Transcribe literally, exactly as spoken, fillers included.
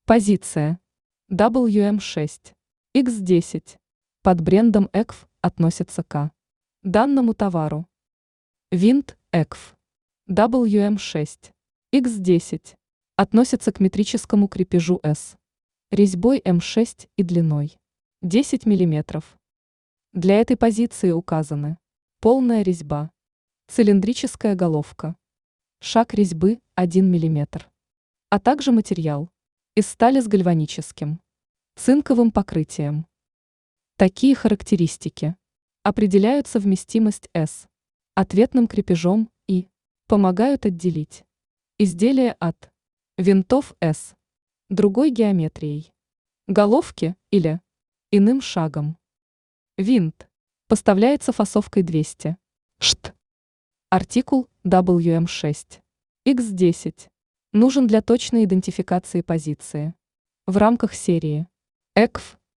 Позиция дабл ю эм шесть икс десять под брендом и кей эф относится к данному товару. Винт и кей эф дабл ю эм шесть икс десять относится к метрическому крепежу S, резьбой эм шесть и длиной десять миллиметров. Для этой позиции указаны полная резьба, цилиндрическая головка, шаг резьбы один миллиметр, а также материал из стали с гальваническим цинковым покрытием. Такие характеристики определяют совместимость S ответным крепежом и помогают отделить изделие от винтов S другой геометрией, головки или иным шагом. Винт поставляется фасовкой двести шт. Артикул дабл ю эм шесть икс десять нужен для точной идентификации позиции в рамках серии и кей эф